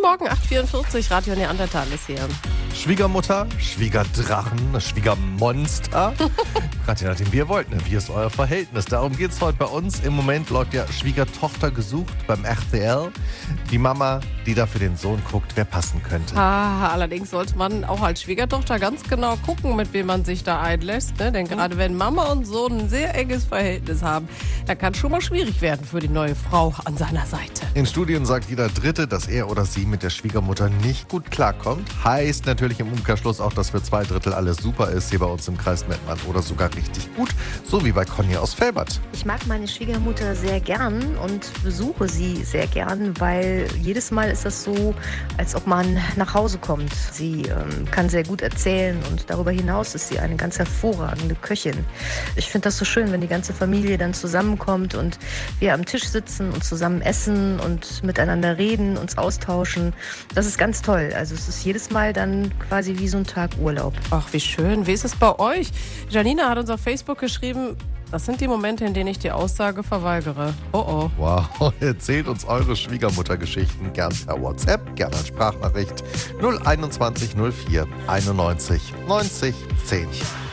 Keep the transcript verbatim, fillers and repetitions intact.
Morgen, acht Uhr vierundvierzig, Radio Neandertal ist hier. Schwiegermutter, Schwiegerdrachen, Schwiegermonster. Gerade je nachdem, wie ihr wollt, ne? Wie ist euer Verhältnis? Darum geht es heute bei uns. Im Moment läuft ja Schwiegertochter gesucht beim R T L. Die Mama, die da für den Sohn guckt, wer passen könnte. Ah, allerdings sollte man auch als Schwiegertochter ganz genau gucken, mit wem man sich da einlässt. Ne? Denn gerade wenn Mama und Sohn ein sehr enges Verhältnis haben, da kann es schon mal schwierig werden für die neue Frau an seiner Seite. In Studien sagt jeder Dritte, dass er oder sie mit der Schwiegermutter nicht gut klarkommt. Heißt natürlich im Umkehrschluss auch, dass für zwei Drittel alles super ist hier bei uns im Kreis Mettmann oder sogar richtig gut, so wie bei Conny aus Velbert. Ich mag meine Schwiegermutter sehr gern und besuche sie sehr gern, weil jedes Mal ist das so, als ob man nach Hause kommt. Sie ähm, kann sehr gut erzählen und darüber hinaus ist sie eine ganz hervorragende Köchin. Ich finde das so schön, wenn die ganze Familie dann zusammenkommt und wir am Tisch sitzen und zusammen essen und miteinander reden, uns austauschen. Das ist ganz toll. Also es ist jedes Mal dann quasi wie so ein Tag Urlaub. Ach, wie schön. Wie ist es bei euch? Janina hat uns auf Facebook geschrieben, das sind die Momente, in denen ich die Aussage verweigere. Oh oh. Wow, erzählt uns eure Schwiegermuttergeschichten gern per WhatsApp, gern als Sprachnachricht null einundzwanzig null vier einundneunzig neunzig zehn.